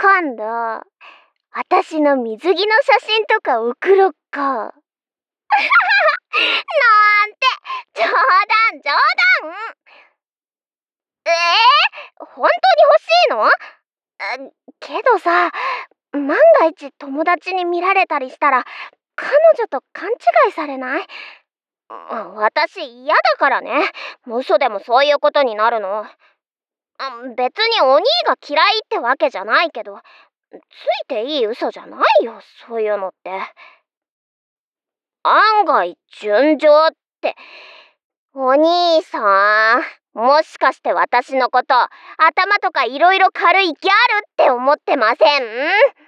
今度、私の水着の写真とか送ろっか。なんて、冗談冗談。本当に欲しいの？けどさ、万が一友達に見られたりしたら、彼女と勘違いされない？私嫌だからね。嘘でもそういうことになるの。別にお兄が嫌いってわけじゃないけど、ついていい嘘じゃないよ、そういうのって。案外純情って。お兄さん、もしかして私のこと頭とかいろいろ軽いギャルって思ってません？